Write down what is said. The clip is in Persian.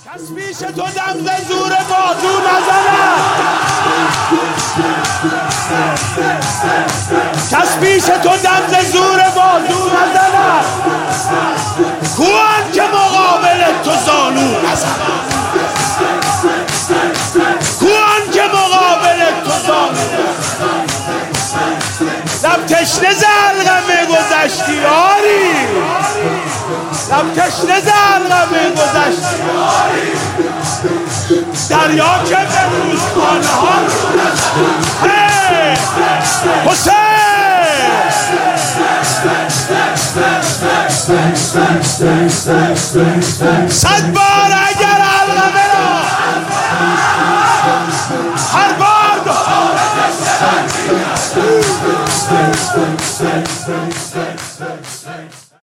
کس پیش تو دم ز زور بازو نزند، کس پیش تو دم ز زور بازو نزند، کوان که مقابل تو زانو نزند، کوان که مقابل تو زانو نزند. لب تشنه زلغمه گذشتی آری، لب تشنه زلغمه گذشتی آری، دریا که به روزخانه ها حسین صد بار اگر علقمه